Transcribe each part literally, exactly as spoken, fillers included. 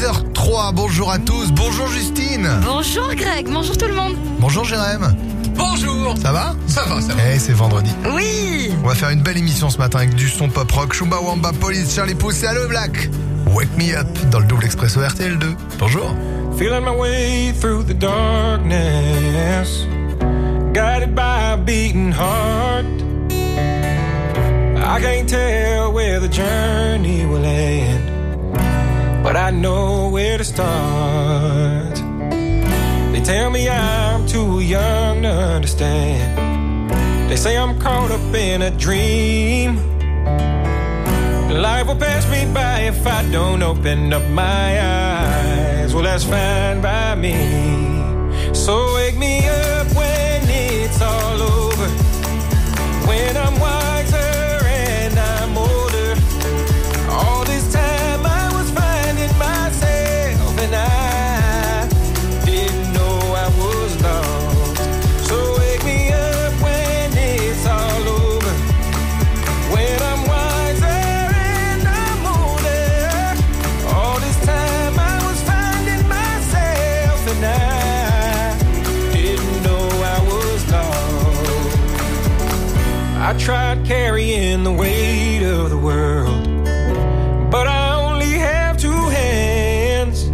heures trois, bonjour à tous, bonjour Justine. Bonjour Greg, bonjour tout le monde. Bonjour Jérém. Bonjour. Ça va? Ça va, ça va. Eh, c'est vendredi. Oui. On va faire une belle émission ce matin avec du son pop rock, Chumbawamba Police, Charlie Puth et Allo Black. Wake Me Up dans le double expresso R T L deux. Bonjour. Feeling my way through the darkness, guided by a beating heart. I can't tell where the journey will end, but I know where to start. They tell me I'm too young to understand. They say I'm caught up in a dream. Life will pass me by if I don't open up my eyes. Well, that's fine by me. So wake me up when it's all over, when I'm wiser and I'm older. All this time I was finding myself and I didn't know I was lost. So wake me up when it's all over, when I'm wiser and I'm older. All this time I was finding myself and I didn't know I was lost. I tried carrying the weight of the world, but I only have two hands.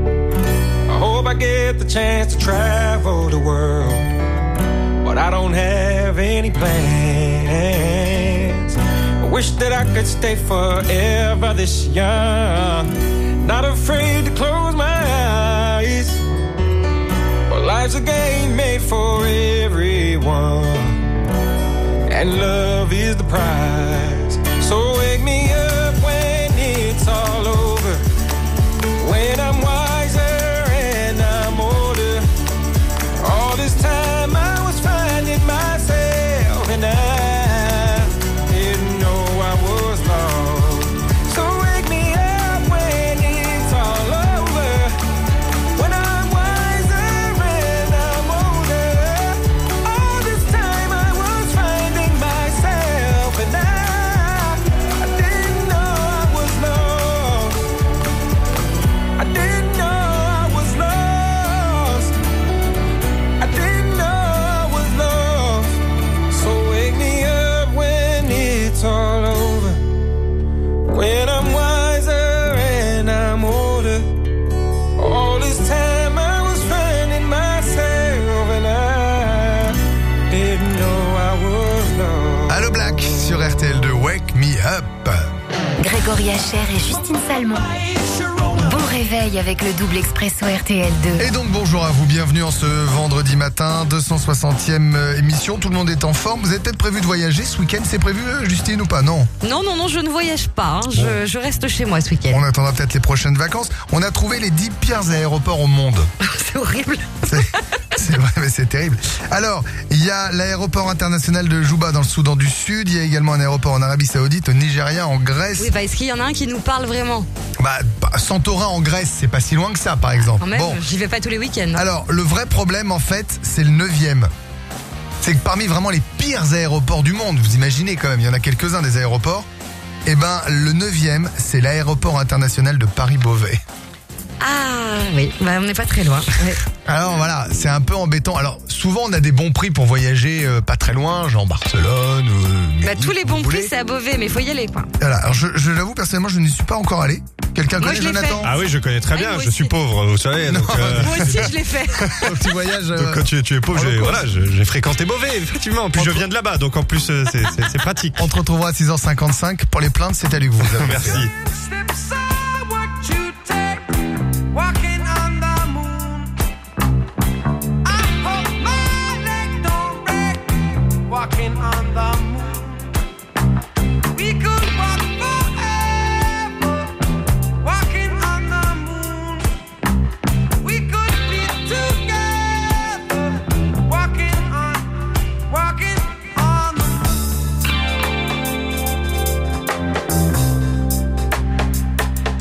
I hope I get the chance to travel the world, but I don't have any plans. I wish that I could stay forever this young, not afraid to close my eyes. But life's a game made for everyone, and love is the prize. So wake me up when it's all over, when I'm wiser and I'm older. All this time I was finding myself and I didn't know I was lost. So wake me up when it's all over, when I'm wiser and I'm older. All this time I was finding myself and I, I didn't know I was lost. I didn't know I was lost. I didn't know I was lost. So wake me up when it's all over, when I'm wiser and I'm older. All this time I was finding myself and I didn't know I was lost. Allo Black sur R T L deux, Wake Me Up. Grégory Hacher et Justine Salmon. Bon réveil avec le double expresso R T L deux. Et donc bonjour à vous, bienvenue en ce vendredi matin, deux cent soixantième émission, tout le monde est en forme. Vous avez peut-être prévu de voyager ce week-end, c'est prévu Justine ou pas? Non. Non, non, non, je ne voyage pas. hein. Je, je reste chez moi ce week-end. On attendra peut-être les prochaines vacances. On a trouvé les dix pires aéroports au monde. C'est horrible. C'est, c'est vrai, mais c'est terrible. Alors, il y a l'aéroport international de Juba dans le Soudan du Sud. Il y a également un aéroport en Arabie Saoudite, au Nigeria, en Grèce. Oui, bah, est-ce qu'il y en a un qui nous parle vraiment? Bah, bah, Santorin en Grèce, c'est pas si loin que ça, par exemple. Quand même, Bon. j'y vais pas tous les week-ends. hein. Alors, le vrai problème, en fait, c'est le neuvième. C'est que parmi vraiment les pires aéroports du monde, vous imaginez quand même, il y en a quelques-uns des aéroports, eh ben, le neuvième, c'est l'aéroport international de Paris-Beauvais. Ah oui, bah, on n'est pas très loin. Ouais. Alors voilà, c'est un peu embêtant. Alors, souvent, on a des bons prix pour voyager euh, pas très loin, genre Barcelone ou... Bah, tous les bons vous prix, voulez. c'est à Beauvais, mais il faut y aller, quoi. Voilà, alors je, je l'avoue, personnellement, je n'y suis pas encore allé. Quelqu'un Moi, connaît je l'ai Jonathan? fait. Ah oui, je connais très Ouais, bien, moi je aussi. suis pauvre, vous savez. Donc, euh, Moi aussi, je l'ai fait. Un petit voyage... euh, donc quand tu, tu es pauvre, en j'ai, low cost. voilà, je- j'ai fréquenté Beauvais, effectivement. Puis je Entre- viens de là-bas, donc en plus, euh, c'est, c'est, c'est pratique. On te retrouvera à six heures cinquante-cinq. Pour les plaintes, c'est à lui que vous vous avez. Merci. Walking on the moon. I hope my leg don't break. Walking on the moon. We could walk forever. Walking on the moon. We could be together. Walking on, walking on the moon.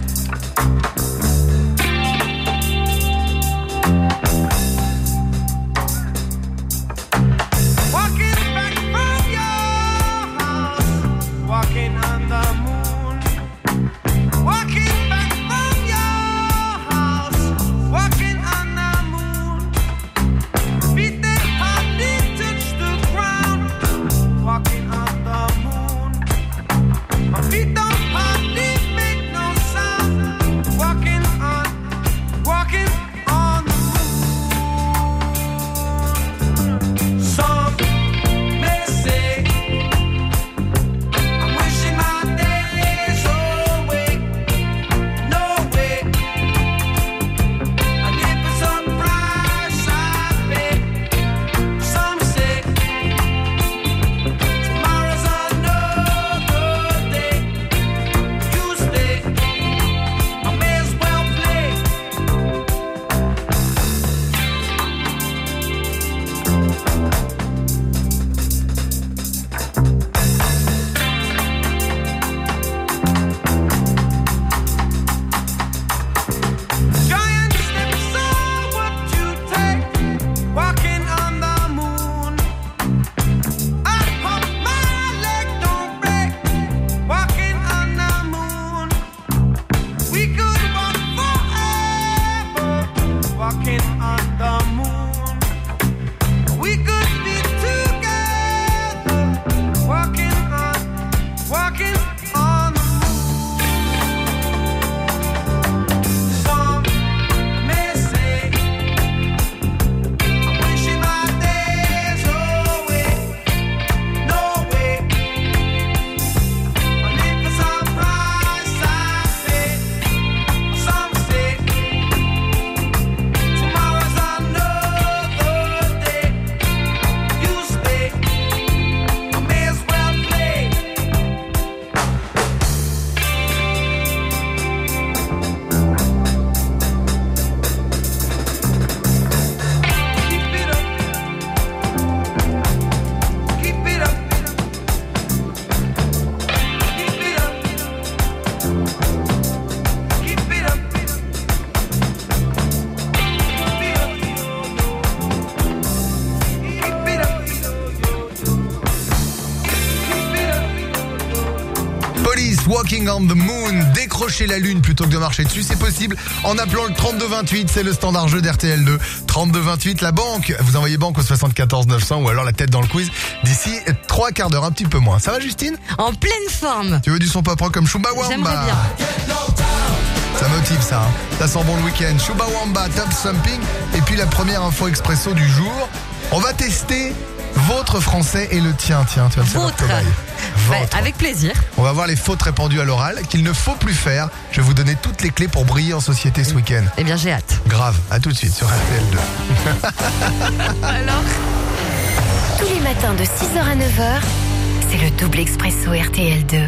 Walking on the Moon, décrocher la lune plutôt que de marcher dessus, c'est possible en appelant le trente-deux vingt-huit, c'est le standard jeu d'R T L deux. trente-deux vingt-huit, la banque, vous envoyez banque au soixante-quatorze neuf cents ou alors la tête dans le quiz d'ici trois quarts d'heure, un petit peu moins. Ça va Justine? En pleine forme. Tu veux du son pop rock comme Chumba Wamba? J'aimerais bien. Ça motive ça, hein. Ça sent bon le week-end. Chumba Wamba, Top Thumping. Et puis la première info expresso du jour. On va tester votre français et le tien. Tiens, tu vas me faire Votre. cobaye. Bah, Votre. avec plaisir. On va voir les fautes répandues à l'oral qu'il ne faut plus faire. Je vais vous donner toutes les clés pour briller en société ce week-end. Eh bien, j'ai hâte. Grave, à tout de suite sur R T L deux. Alors Tous les matins de six heures à neuf heures, c'est le double expresso R T L deux.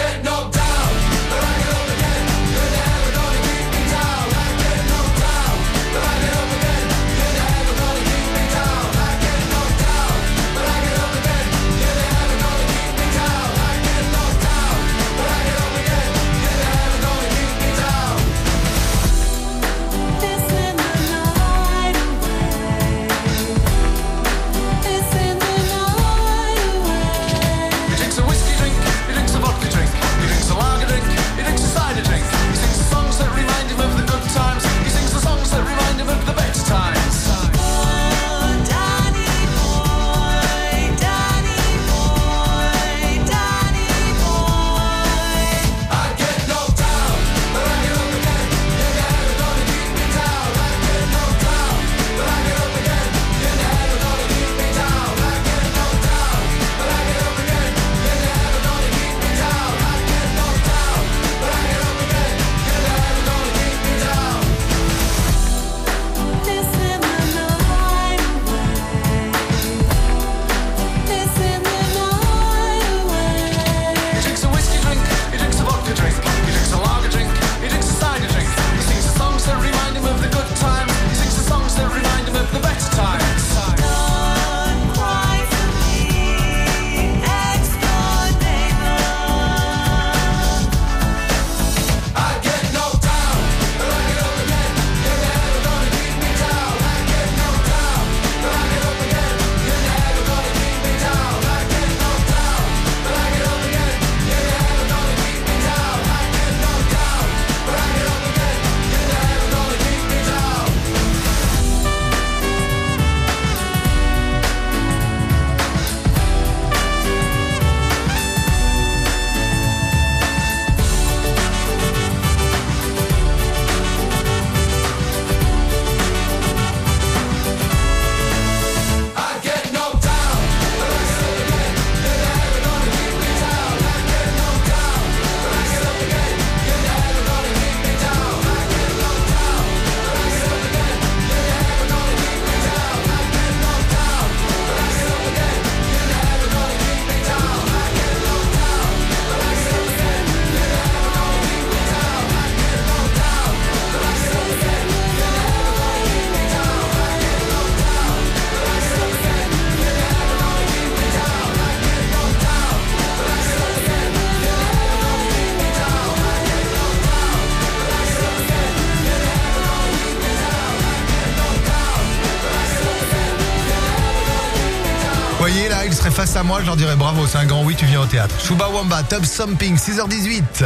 voyez là, il serait face à moi, je leur dirais bravo, c'est un grand oui, tu viens au théâtre. Chumba Wamba, Top Thumping, six heures dix-huit.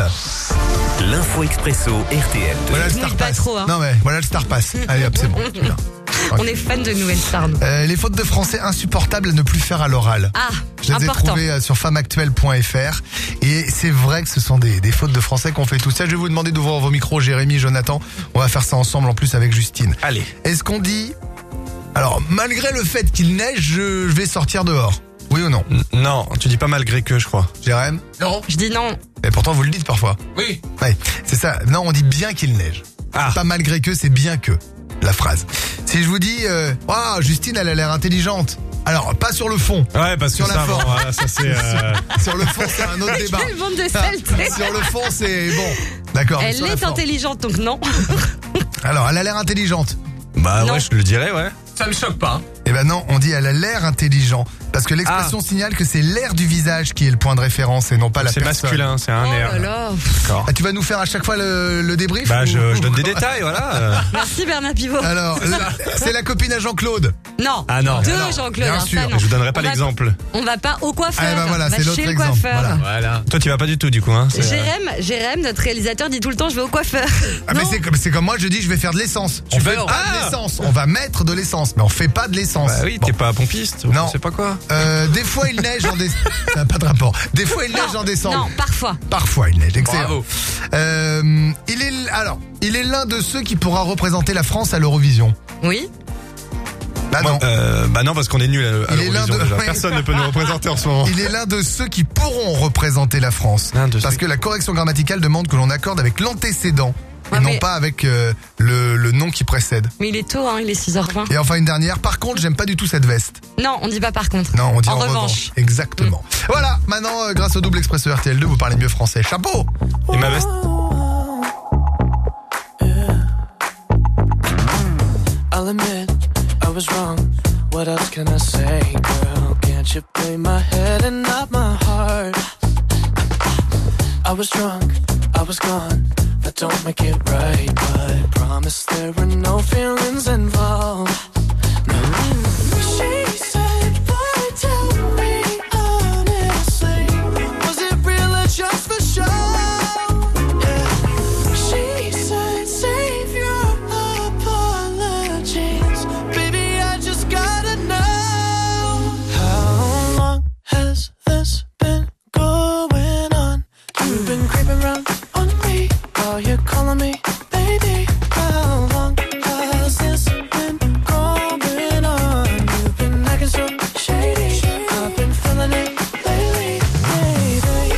L'info expresso R T L. Voilà le Mouille Star pas Pass. trop, hein. Non mais voilà le Star Pass. Allez hop, c'est bon. c'est bien. On est fan de nouvelles stars, nous. Euh, les fautes de français insupportables à ne plus faire à l'oral. Ah, Je les ai important. trouvées euh, sur femme actuelle point f r et c'est vrai que ce sont des, des fautes de français qu'on fait tout ça. Je vais vous demander d'ouvrir vos micros, Jérémy, Jonathan. On va faire ça ensemble en plus avec Justine. Allez. Est-ce qu'on dit... Alors, malgré le fait qu'il neige, je, je vais sortir dehors. Oui ou non? N- Non, tu dis pas malgré que, je crois. Jérém? Non. Je dis non. Mais pourtant, vous le dites parfois. Oui. Ouais, c'est ça. Non, on dit bien qu'il neige. Ah. Pas malgré que, c'est bien que. La phrase. Si je vous dis, euh, oh, Justine, elle a l'air intelligente. Alors, pas sur le fond. Ouais, parce que Sur la ça, bon, forme. voilà, ça c'est... euh, Sur le fond, c'est un autre débat. Quelle bande de saleté. Sur le fond, c'est bon. D'accord. mais Elle sur la est forme. intelligente, donc non. Alors, elle a l'air intelligente. Bah Non. ouais, je le dirais, ouais. Ça me choque pas. Eh ben non, on dit elle a l'air intelligent. Parce que l'expression Ah. signale que c'est l'air du visage qui est le point de référence et non pas la C'est personne. masculin, c'est un Oh air. là là. D'accord. Ah, tu vas nous faire à chaque fois le, le débrief Bah ou- je, je donne des détails, voilà. euh. Merci Bernard Pivot. Alors, la- c'est la copine à Jean-Claude. Non. Ah non. Deux, Ah non, Jean-Claude. bien hein, sûr. ça, non. Je vous donnerai pas On va- l'exemple. On va pas au coiffeur. Ah, ben voilà, on va c'est l'autre chez le exemple. coiffeur. Voilà. Voilà. Toi, tu vas pas du tout, du coup, hein. c'est, euh, Jérém, Jérém, notre réalisateur, dit tout le temps je vais au coiffeur. Ah, mais Non. c'est comme, c'est comme moi, je dis je vais faire de l'essence. On Tu fait veux- pas Ah de l'essence. On va mettre de l'essence, mais on fait pas de l'essence. Bah oui, Bon. t'es pas pompiste. Non. Je sais pas quoi. Euh, des fois il neige en décembre. Ça n'a pas de rapport. Des fois il neige Non, en décembre. Non, parfois. Parfois il neige. Excellent. Bravo. Euh, il est alors, il est l'un de ceux qui pourra représenter la France à l'Eurovision. Oui. Bah non. Euh, bah non, parce qu'on est nul à, à Il est l'un l'Eurovision de- déjà. oui. Personne ne peut nous représenter en ce moment. Il est l'un de ceux qui pourront représenter la France. L'un de Parce ceux que la correction grammaticale demande que l'on accorde avec l'antécédent. Ouais, et non mais- pas avec euh, le, le nom qui précède. Mais il est tôt, hein, il est six heures vingt. Et enfin une dernière. Par contre, j'aime pas du tout cette veste. Non, on dit pas par contre. Non, on dit en, En revanche. revanche. Exactement. Voilà, maintenant, euh, grâce au double expresso R T L deux, vous parlez mieux français. Chapeau! Et ma veste. I'll admit I was wrong. What else can I say, girl? Can't you play my head and not my heart? I was drunk, I was gone. That don't make it right, but promise there were no feelings involved. No. She said, boy, tell me honestly, was it real or just for show? Yeah. She said, save your apologies. Baby, I just gotta know. How long has this been going on? You've been creeping around on me while you're calling me baby. How long has this been going on? You've been acting so shady. I've been feeling it lately, baby.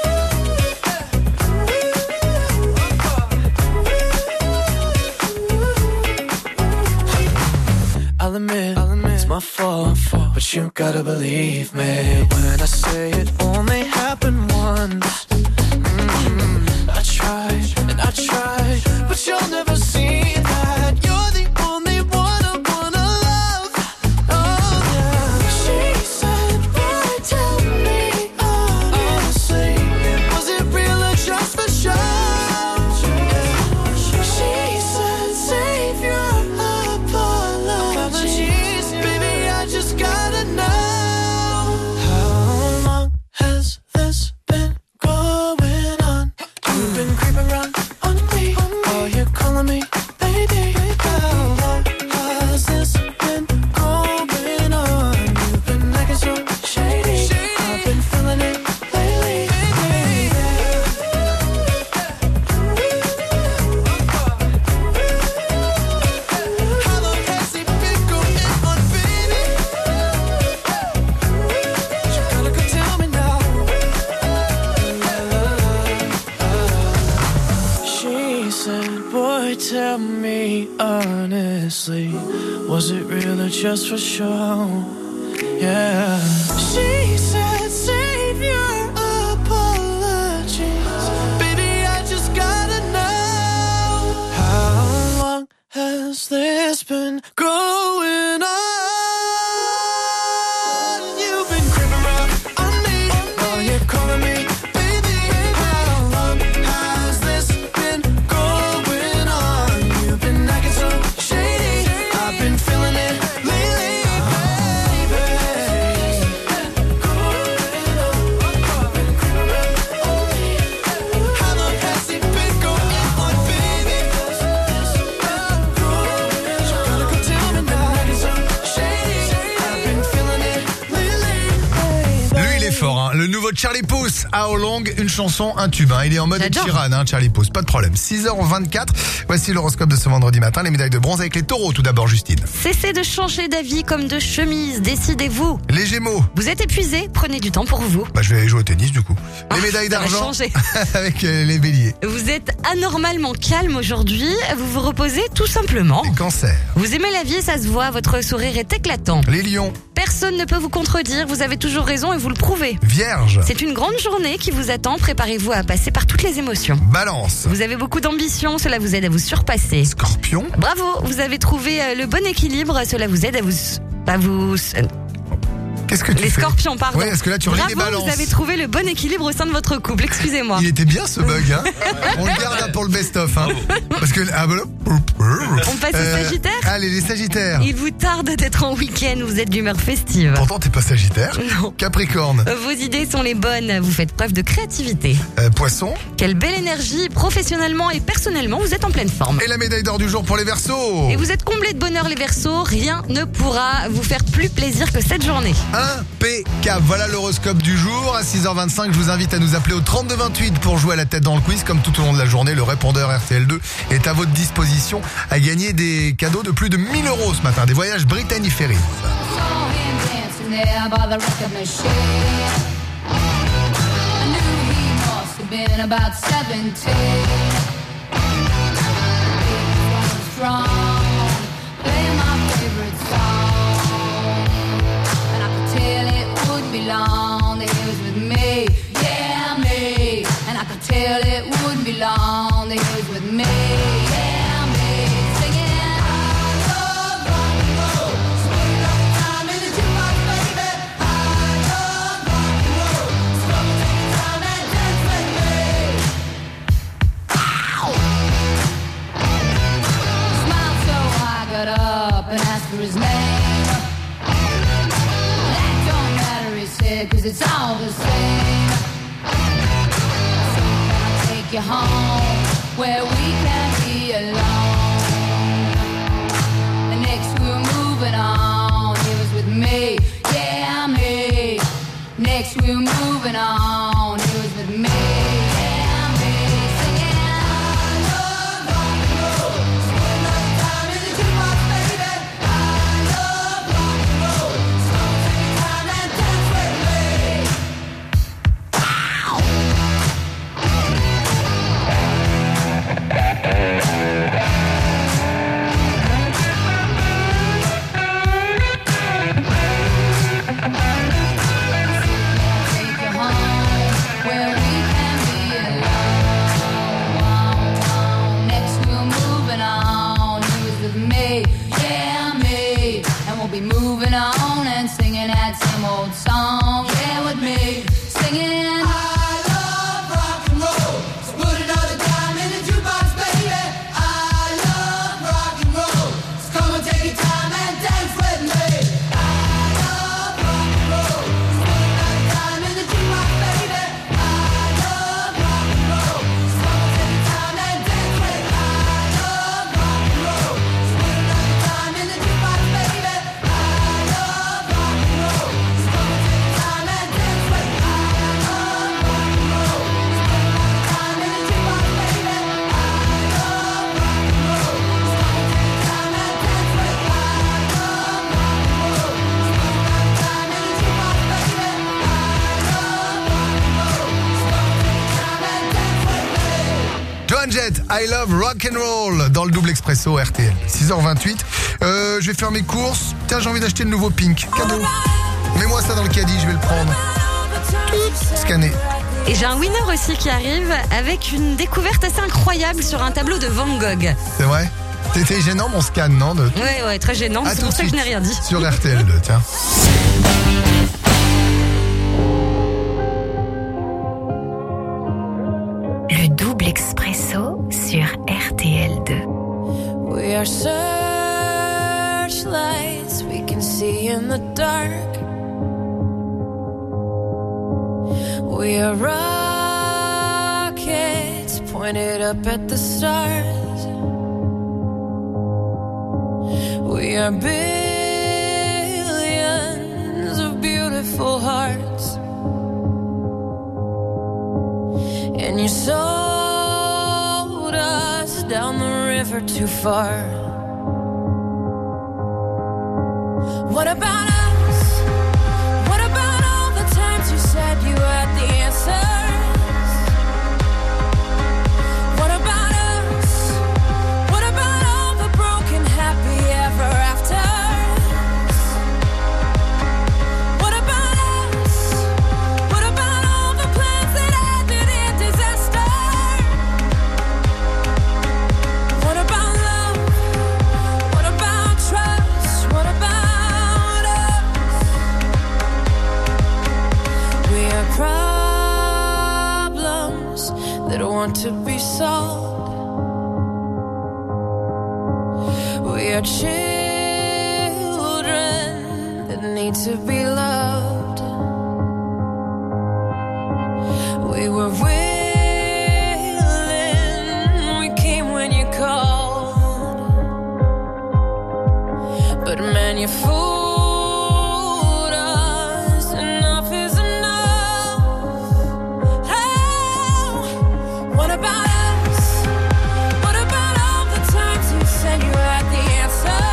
I'll admit, I'll admit it's my fault, but you gotta believe me when I say it only happened once. Mm, I tried and I tried, but you'll never see that. You're the only one I wanna love. Oh yeah. She said, boy, tell me honestly, was it real or just for show? She said, save your apologies. Baby, I just gotta know. How long has this been going on? You've been creeping around on me while you're calling me baby. How long has this been going on? You've been acting so shady. I've been feeling it lately, baby. How long has it been going on, baby? You gotta go tell me now. She said, boy, tell me honestly, was it real or just for show? Yeah. She said, save your apologies. Baby, I just gotta know. How long has this been going on? You've been creeping around on me while you're calling me baby. How long has this been going on? You've been acting so shady. I've been feeling it lately, baby. How long has it been going on, baby? You gotta go tell me now. So shady. I've been feeling it lately, baby. Lui, il est fort, hein. Le nouveau Charlie Puth, How Long, une chanson, un tube, hein. Il est en mode J'adore. tyranne, hein, Charlie Puth, pas de problème. six heures vingt-quatre, voici l'horoscope de ce vendredi matin, les médailles de bronze avec les taureaux, tout d'abord, Justine. Cessez de changer d'avis comme de chemise. Décidez-vous. Les gémeaux, Vous êtes épuisé, prenez du temps pour vous. bah, je vais aller jouer au tennis, du coup. Les Ah, médailles ça va d'argent, changer. avec euh, les béliers. Vous êtes anormalement calme aujourd'hui. Vous vous reposez tout simplement. Les cancers, Vous aimez la vie et ça se voit. Votre sourire est éclatant. les lions, Personne ne peut vous contredire. Vous avez toujours raison et vous le prouvez. vierges, C'est une grande journée qui vous attend. Préparez-vous à passer par toutes les émotions. balance, Vous avez beaucoup d'ambition. Cela vous aide à vous surpasser. scorpion, Bravo, vous avez trouvé euh, le bon équilibre. Cela vous aide à vous... à vous euh, qu'est-ce que tu les fais? scorpions, pardon. Oui, parce que là, tu relis Bravo, les balances. vous avez trouvé le bon équilibre au sein de votre couple. Excusez-moi. Il était bien ce bug, hein. On le garde là pour le best-of, hein. Parce que, ah, bah, là. On passe au Euh, Sagittaire. Allez, les Sagittaires. Il vous tarde d'être en week-end, vous êtes d'humeur festive. Pourtant, t'es pas Sagittaire. Non. Capricorne. Vos idées sont les bonnes, vous faites preuve de créativité. Euh, Poisson. Quelle belle énergie, professionnellement et personnellement, vous êtes en pleine forme. Et la médaille d'or du jour pour les Verseaux. Et vous êtes comblés de bonheur les Verseaux, rien ne pourra vous faire plus plaisir que cette journée. Impeccable. Voilà l'horoscope du jour. À six heures vingt-cinq, je vous invite à nous appeler au trente-deux vingt-huit pour jouer à la tête dans le quiz. Comme tout au long de la journée, le répondeur R T L deux est à votre disposition à gagner des cadeaux de plus de mille euros ce matin. Des voyages Brittany Ferries. Long, that he was with me, yeah, me. And I could tell it wouldn't be long, that he was with me, yeah, me. Singing, I love rock and roll. Spend all the time in the jukebox, baby. I love rock and roll. So come and take your time and dance with me. Ow! Smiled so I got up and asked for his name. Cause it's all the same. So can I take you home where we can be alone? And next we were moving on. He was with me, yeah, me. Next we were moving on. He was with me, yeah, me. Singing, I love rock and roll. Spend all the time in the jukebox, baby. I love rock and roll. So take your time and dance with me. Moving on and singing that same old song, yeah, with me, singing. I love rock and roll, so put another dime in the jukebox, baby. I love rock and roll, so come and take your time and dance with me. I love rock and roll, so put another dime in the jukebox, baby. I love rock and roll, so come and take your time and dance with me. I love rock and roll, so put another dime in the jukebox, baby. Joan Jett, I love rock and roll dans le double expresso R T L. six heures vingt-huit. Euh, je vais faire mes courses. Tiens, j'ai envie d'acheter le nouveau Pink. Cadeau. Mets-moi ça dans le caddie, je vais le prendre. Scanner. Et j'ai un winner aussi qui arrive avec une découverte assez incroyable sur un tableau de Van Gogh. C'est vrai? C'était gênant mon scan, non de... Ouais, ouais, très gênant. À C'est tout pour de ça que je suite n'ai rien dit. sur R T L deux, tiens. Le double expresso sur R T L deux. We are searchlights we can see in the dark. We are rockets pointed up at the stars. We are billions of beautiful hearts. And you sold us down the river too far. What about us? What about all the times you said you had the answers? What about us? What about all the broken happy ever afters? What about us? What about all the plans that ended in disaster? What about love? What about trust? What about us? We are children that need to be loved. We were willing, we came when you called. But man, you fooled us. Enough is enough. Oh, what about us? What about all the times you said you had the answer?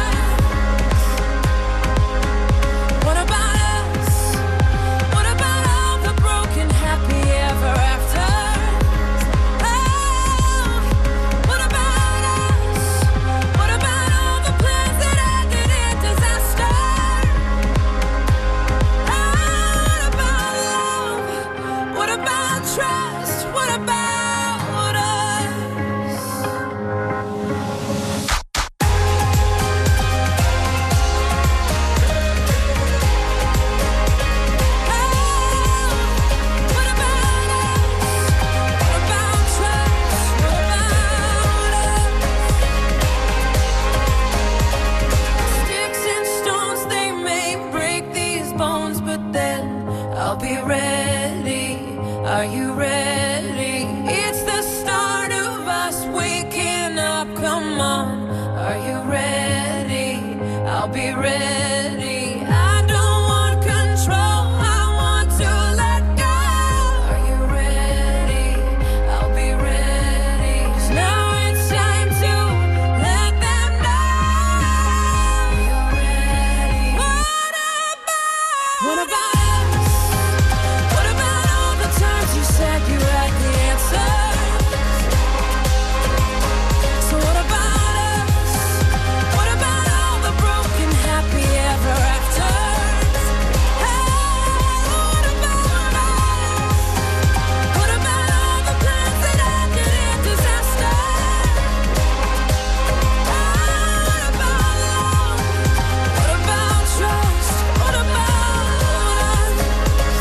What about us? What about all the broken happy ever afters? Oh, what about us? What about all the plans that ended in disaster? Oh, what about love? What about trust? What about us? What about us? What about trust? What about us? Sticks and stones, they may break these bones, but then I'll be ready. Are you ready? It's the start of us waking up. Come on, are you ready? I'll be ready. I don't want control, I want to let go. Are you ready? I'll be ready. 'Cause now it's time to let them know. You're ready. What about? What about us? What about all the times you said you had the answer? So what about us? What about all the broken happy ever afters? Hey, what about us? What about all the plans that ended in disaster? Oh, what about love? What about trust? What about us?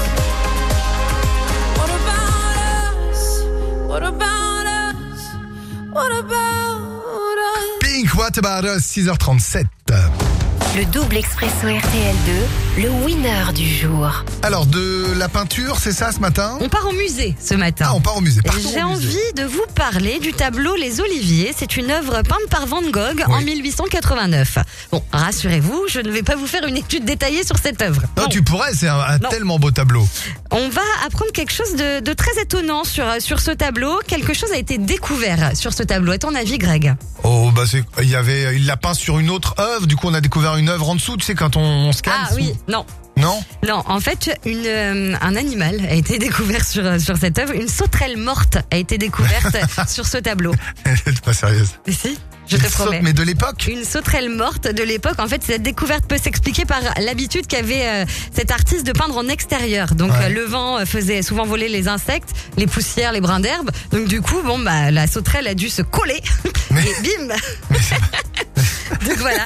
What about us? What about us? What about us? Pink, What About Us, six heures trente-sept. Le double expresso R T L deux, le winner du jour. Alors, de la peinture, c'est ça ce matin? On part au musée ce matin. Ah, on part au musée. Partons J'ai au musée. envie de vous parler du tableau Les Oliviers. C'est une œuvre peinte par Van Gogh en Oui. mille huit cent quatre-vingt-neuf. Bon, rassurez-vous, je ne vais pas vous faire une étude détaillée sur cette œuvre. Non, Non. tu pourrais, c'est un, un Non. tellement beau tableau. On va apprendre quelque chose de, de très étonnant sur, sur ce tableau. Quelque chose a été découvert sur ce tableau. À ton avis, Greg? Oh, bah c'est, il y avait, il l'a peint sur une autre œuvre. Du coup, on a découvert une œuvre en dessous. Tu sais, quand on, on scanne. Ah sous- oui, non. Non? Non, en fait, une, euh, un animal a été découvert sur, euh, sur cette œuvre. Une sauterelle morte a été découverte sur ce tableau. T'es pas sérieuse. Et si, je Une te saute, promets. mais de l'époque? Une sauterelle morte de l'époque. En fait, cette découverte peut s'expliquer par l'habitude qu'avait euh, cet artiste de peindre en extérieur. Donc, Ouais. euh, le vent euh, faisait souvent voler les insectes, les poussières, les brins d'herbe. Donc, du coup, bon, bah, la sauterelle a dû se coller. Mais- Et bim! Donc, voilà.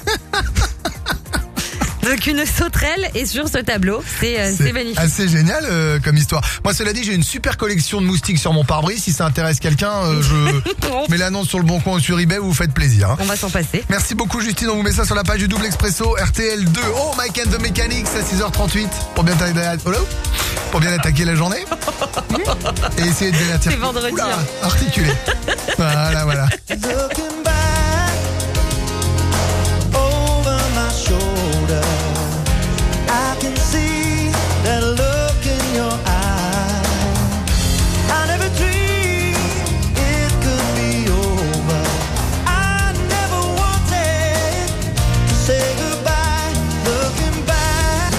Donc, une sauterelle est sur ce tableau. C'est euh, c'est magnifique. assez génial euh, comme histoire. Moi, cela dit, j'ai une super collection de moustiques sur mon pare-brise. Si ça intéresse quelqu'un, euh, je mets l'annonce sur le bon coin ou sur eBay, vous vous faites plaisir. Hein. On va s'en passer. Merci beaucoup Justine, on vous met ça sur la page du Double Expresso R T L deux. Oh, Mike and the Mechanics à six heures trente-huit pour bien attaquer, pour bien attaquer la journée et essayer de bien attirer. C'est vendredi, Oula, hein. articulé. Voilà, voilà. Looking back over my shoulder, I can see that look in your eye. I never dreamed it could be over. I never wanted to say goodbye. Looking back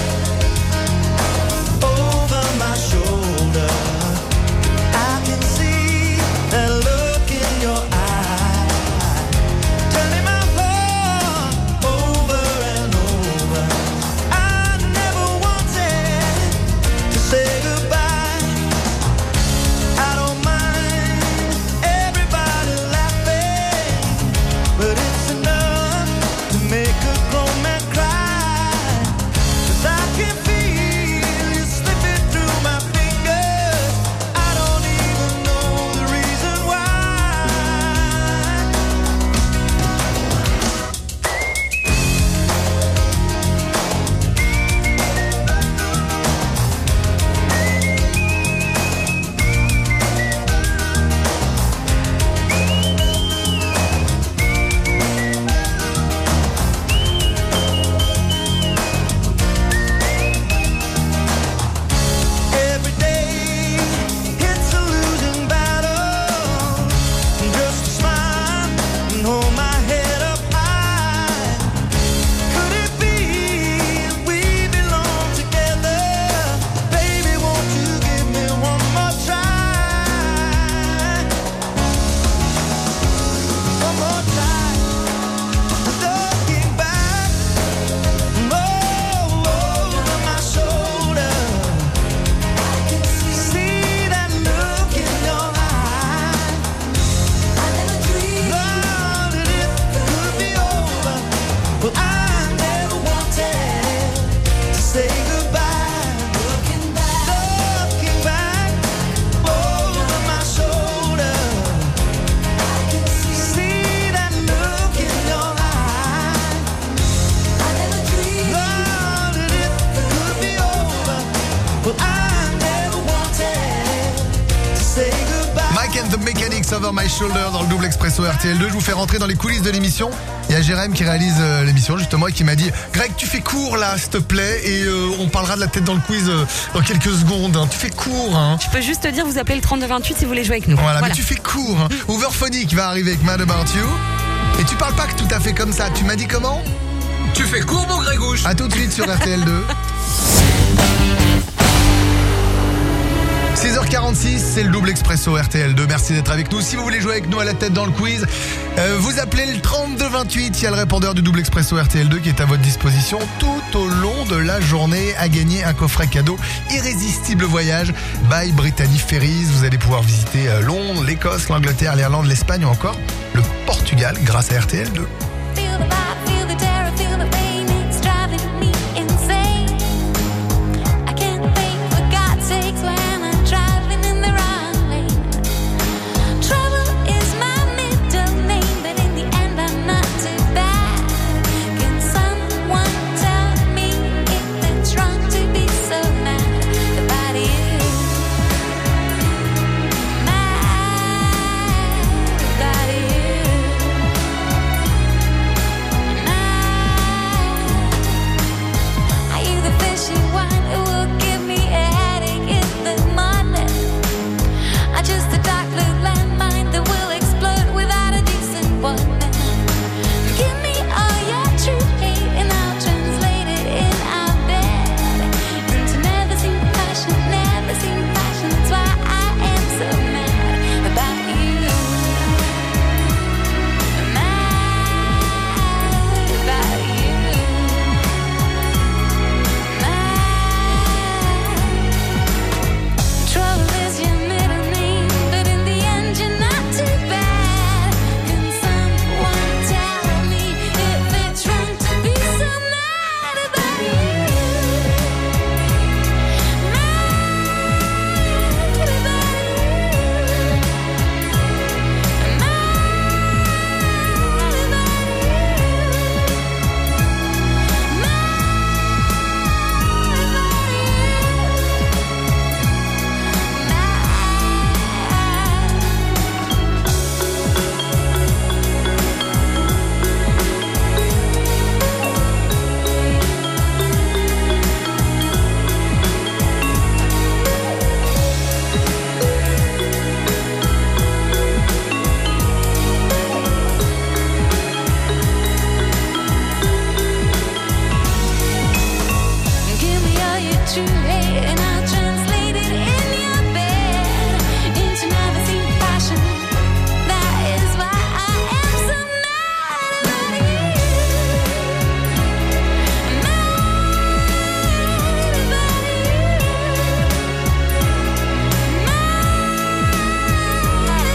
over my shoulder, I can see that look in your eye. Over My Shoulder dans le double expresso R T L deux. Je vous fais rentrer dans les coulisses de l'émission. Il y a Jérém qui réalise euh, l'émission justement et qui m'a dit Greg, tu fais court là s'il te plaît et euh, on parlera de la tête dans le quiz euh, dans quelques secondes. Hein. Tu fais court hein. Je peux juste te dire, vous appelez le trente-deux vingt-huit si vous voulez jouer avec nous. Voilà, Voilà. mais tu fais court. Hein. Overphonic va arriver avec Mad About You. Et tu parles pas que tout à fait comme ça. Tu m'as dit comment? Tu fais court, mon Grégouche. A tout de suite sur R T L deux. six heures quarante-six, c'est le double expresso R T L deux. Merci d'être avec nous. Si vous voulez jouer avec nous à la tête dans le quiz, euh, vous appelez le trente-deux vingt-huit. Il y a le répondeur du double expresso R T L deux qui est à votre disposition tout au long de la journée à gagner un coffret cadeau Irrésistible Voyage by Brittany Ferries. Vous allez pouvoir visiter euh, Londres, l'Écosse, l'Angleterre, l'Irlande, l'Espagne ou encore le Portugal grâce à R T L deux. Feel the vibe, feel the terror, feel the pain, it's driving me insane. I can't think for God's sakes when I'm driving in the wrong lane. Trouble is my middle name, but in the end I'm not too bad. Can someone tell me if it's wrong to be so mad about you? Mad about you. Are you the fishy one who will give me a headache in the morning? Or just a dark blue landmine that will explode without a decent warning? Give me all your true hate and I'll translate it in our bed into never seen passion, never seen passion. That's why I am so mad about you. Mad about you. Trouble is your middle name, but in the end you're not too bad. Can someone tell me if it's wrong to be so mad about you? Mad about you. Mad Give me all your true hate and I'll translate it in your bed into never seen passion. That is why I am so mad about you. Mad about you. Mad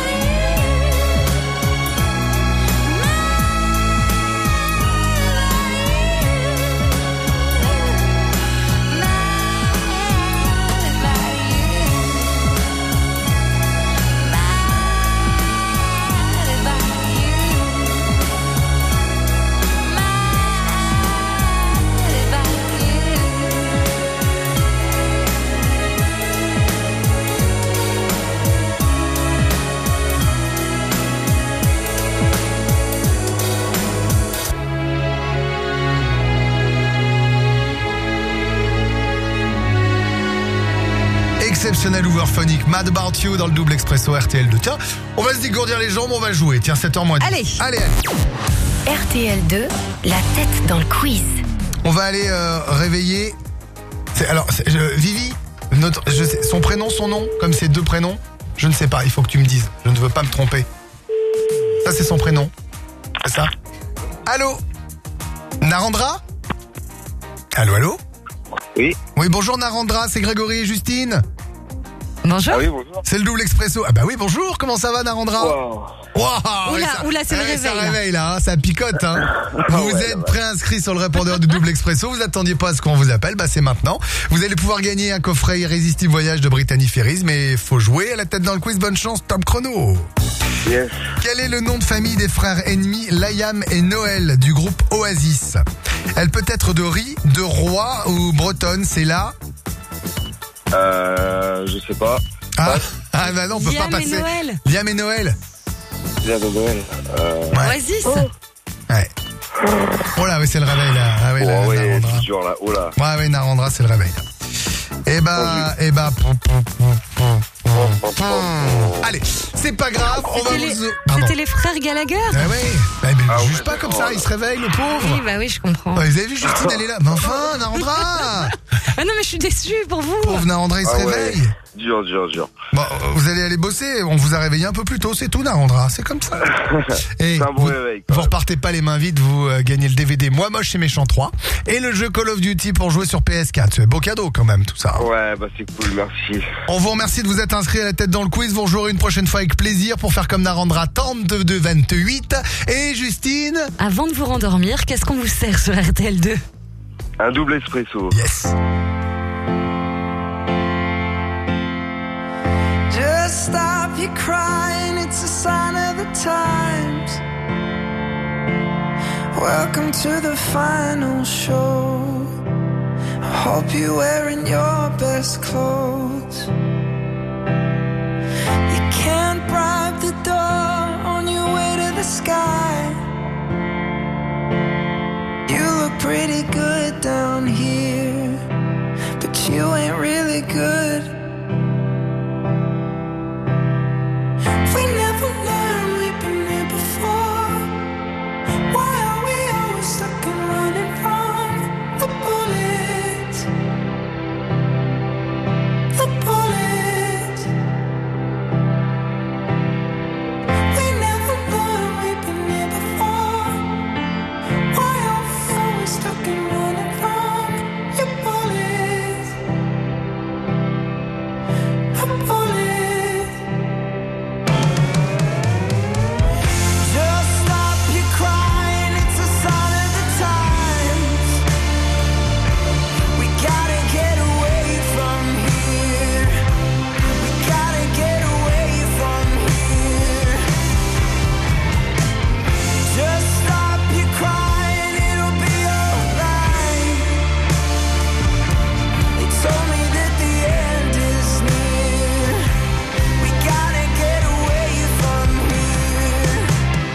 Exceptionnel Overphonic, Mad About You dans le double expresso R T L deux. Tiens, on va se dégourdir les jambes, on va jouer. Tiens, sept heures moins dix. Allez. Allez, allez. R T L deux, la tête dans le quiz. On va aller euh, réveiller. C'est- alors, c'est- je- Vivi, notre, je sais, son prénom, son nom, comme c'est deux prénoms, je ne sais pas, il faut que tu me dises. Je ne veux pas me tromper. Ça, c'est son prénom. C'est ça. Allô Narendra Allô, allô Oui. Oui, bonjour Narendra, c'est Grégory et Justine. Bonjour. Ah oui, bonjour. C'est le double expresso. Ah bah oui, bonjour, comment ça va Narendra? Wow. Wow, Oula, ouais, ça- oula, c'est le ouais, réveil, Ça là. réveille là, hein, ça picote. Hein. Vous ouais, êtes ouais. préinscrit sur le répondeur du double expresso, vous attendiez pas à ce qu'on vous appelle, bah c'est maintenant. Vous allez pouvoir gagner un coffret Irrésistible Voyage de Brittany Ferries, mais faut jouer à la tête dans le quiz, bonne chance, top chrono. Yes. Quel est le nom de famille des frères ennemis Liam et Noël du groupe Oasis? Elle peut être de riz, de roi ou bretonne, c'est là. Euh, je sais pas. Ah, Ah bah non, on peut Liam pas et passer. Noël. Liam et Noël. Liam et Noël. Euh... Ouais. Oasis. Ouais. Oh là, oui, c'est le réveil là. Ah oui, là, Oh oui, Narendra. c'est dur là. Oh là. Ouais, ouais, Narendra, c'est le réveil. Et bah, et bah. pom, pom, pom, pom, pom, pom. Allez, c'est pas grave, on va C'était les, vous. Pardon. c'était les frères Gallagher. Ah ouais, bah, mais Ah juge ouais, pas comme d'accord. ça, il se réveille, le pauvre. Oui, bah oui, je comprends. Ouais, vous avez vu Justine, elle est là. Mais enfin, Narendra. Ah non, mais je suis déçue pour vous. Pauvre Narendra, il se Ah ouais. réveille. Dur, dur, dur. Bon, vous allez aller bosser, on vous a réveillé un peu plus tôt, c'est tout Narendra, c'est comme ça. Et C'est un bon vous, réveil, quand vous même. repartez pas les mains vides, vous euh, gagnez le D V D Moi Moche et Méchant trois et le jeu Call of Duty pour jouer sur P S quatre. C'est beau cadeau quand même tout ça. Ouais, bah c'est cool, merci. On vous remercie de vous être inscrit à la tête dans le quiz, vous rejouerez une prochaine fois avec plaisir pour faire comme Narendra trente-deux vingt-huit. Et Justine. Avant de vous rendormir, qu'est-ce qu'on vous sert sur R T L deux? Un double espresso. Yes. Just stop your crying, it's a sign of the times. Welcome to the final show. I hope you're wearing your best clothes. You can't bribe the door on your way to the sky. You look pretty good down here, but you ain't really good. We never learned, we've been here before. Why are we always stuck and running from the bullets? The bullets. We never learned, we've been here before. Why are we always stuck and running from your bullets? The bullets. Just stop your crying, it's a sign of the times. We gotta get away from here. We gotta get away from here. Just stop your crying, it'll be alright. They told me that the end is near. We gotta get away from here.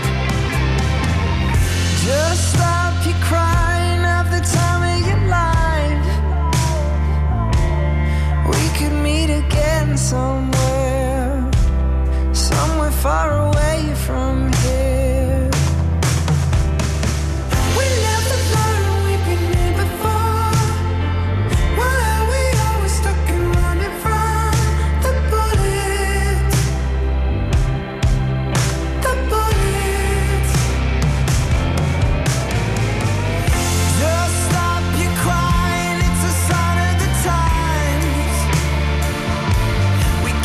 Just stop your crying, have the time of your life. We could meet again somewhere, somewhere far away from here. We never learned, we've been here before. Why are we always stuck and running from the bullets? The bullets. Just stop your crying, it's a sign of the times. We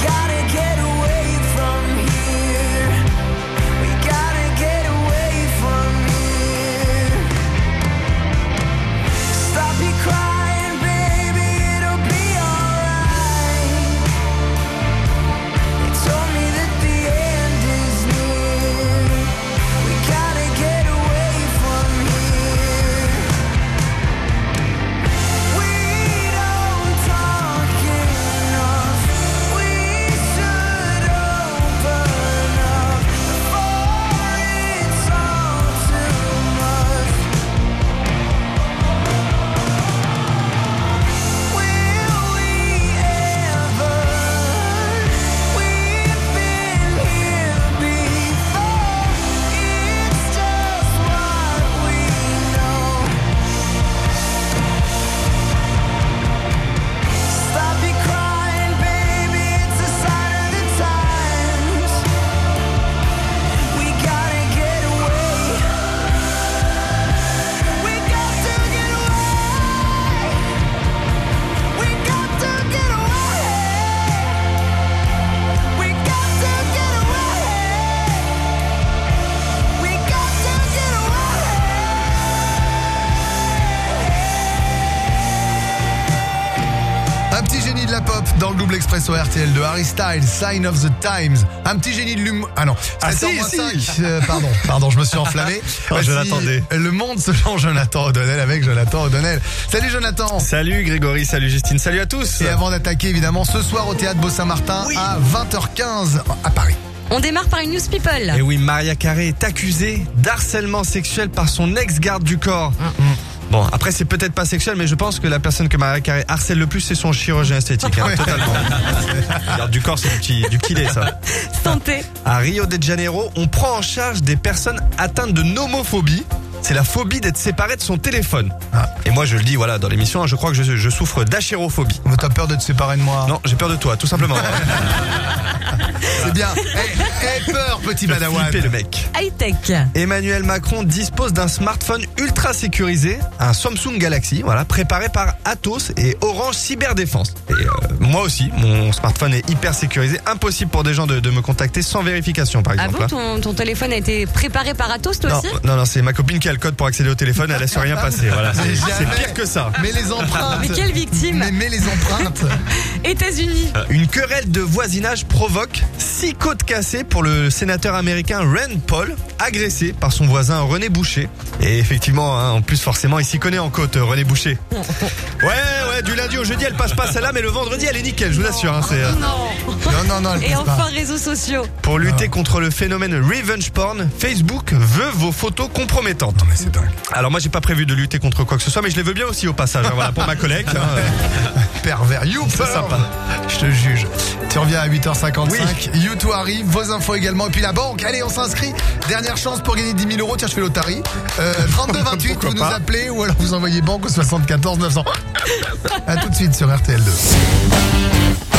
dans le double expresso R T L de Harry Styles, Sign of the Times. Un petit génie de l'humour. Ah non, Ah, sept heures si, moins si. cinq. Euh, pardon, pardon, je me suis enflammé. Oh, je Voici l'attendais. Le monde selon Jonathan O'Donnell avec Jonathan O'Donnell. Salut Jonathan. Salut Grégory, salut Justine, salut à tous. Et avant d'attaquer évidemment ce soir au théâtre Beau-Saint-Martin Oui. à vingt heures quinze à Paris. On démarre par une news people. Et oui, Maria Carey est accusée d'harcèlement sexuel par son ex-garde du corps. Bon, après c'est peut-être pas sexuel, mais je pense que la personne que Maria Carey harcèle le plus, c'est son chirurgien esthétique, hein, Ouais. totalement. Garde du corps, c'est du petit, du kilé, ça. Santé. À Rio de Janeiro, on prend en charge des personnes atteintes de nomophobie. C'est la phobie d'être séparé de son téléphone. Ah. Et moi, je le dis, voilà, dans l'émission, hein, je crois que je, je souffre d'achérophobie. Mais t'as peur de te séparer de moi? Non, j'ai peur de toi, tout simplement. C'est bien. Aie peur, petit Badawan. Flipper, le mec. High-tech. Emmanuel Macron dispose d'un smartphone ultra sécurisé, un Samsung Galaxy, voilà, préparé par Atos et Orange Cyberdéfense. Et euh, moi aussi, mon smartphone est hyper sécurisé, impossible pour des gens de, de me contacter sans vérification, par Ah exemple. bon, ton, ton téléphone a été préparé par Atos, toi non, aussi? non, non, c'est ma copine qui a le code pour accéder au téléphone, elle laisse rien passer. Voilà, c'est Mais c'est jamais. pire que ça. Mais les empreintes. Mais quelle victime. Mais, mais les empreintes. États-Unis. Une querelle de voisinage provoque six côtes cassées pour le sénateur américain Rand Paul, agressé par son voisin René Boucher. Et effectivement, hein, en plus forcément, il s'y connaît en côte, René Boucher. Ouais, ouais, du lundi au jeudi, elle passe pas celle-là, mais le vendredi, elle est nickel, je vous assure. Hein, c'est, euh, Non. Non, non, non. elle Et passe enfin, pas. réseaux sociaux. Pour lutter contre le phénomène revenge porn, Facebook veut vos photos compromettantes. Non, mais c'est dingue. Alors moi, j'ai pas prévu de lutter contre quoi que ce soit, mais je les veux bien aussi au passage. Hein, voilà, pour ma collègue. hein, euh. Pervers, you C'est sympa. Je te juge. Tu reviens à huit heures cinquante-cinq. You two arrive, vos infos également. Et puis la banque, allez, on s'inscrit. Dernière chance pour gagner dix mille euros. Tiens, je fais l'Otari. Euh, trente-deux vingt-huit, Pourquoi vous nous pas. appelez ou alors vous envoyez banque au soixante-quatorze neuf cents. À tout de suite sur R T L deux.